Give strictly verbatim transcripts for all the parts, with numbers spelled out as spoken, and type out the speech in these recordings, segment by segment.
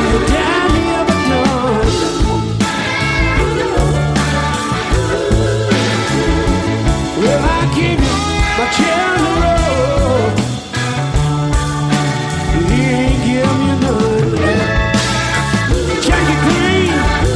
your daddy ever done. Well, I gave you my cherry roll. He ain't give me none. Jackie Green.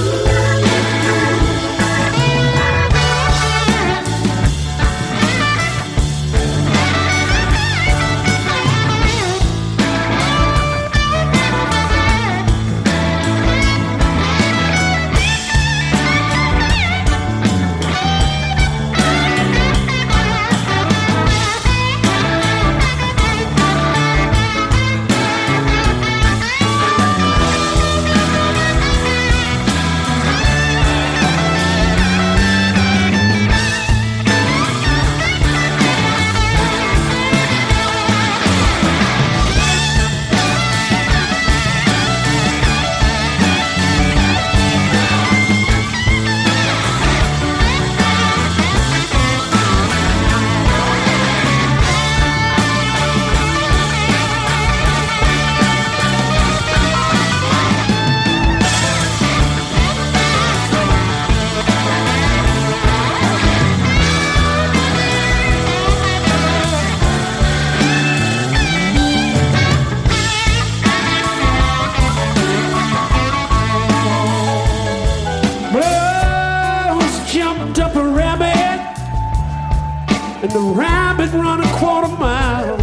And the rabbit run a quarter mile.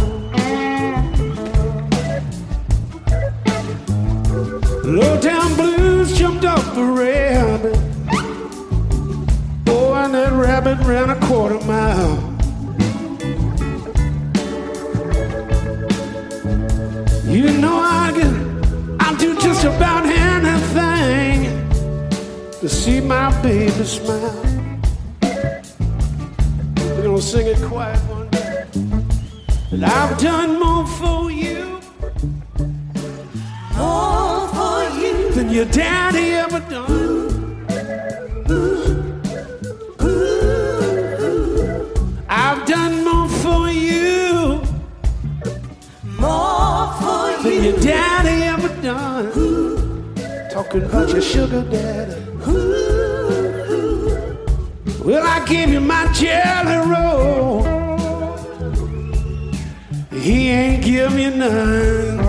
Low down blues jumped off the rabbit. Oh, and that rabbit ran a quarter mile. You know I can, I'll do just about anything to see my baby smile. We're gonna sing it quiet one day. And I've done more for you, more for you than your daddy ever done. I've done more for you, more for you than your daddy ever done. Talking about your sugar daddy. Well, I gave you my jelly roll. He ain't give me none.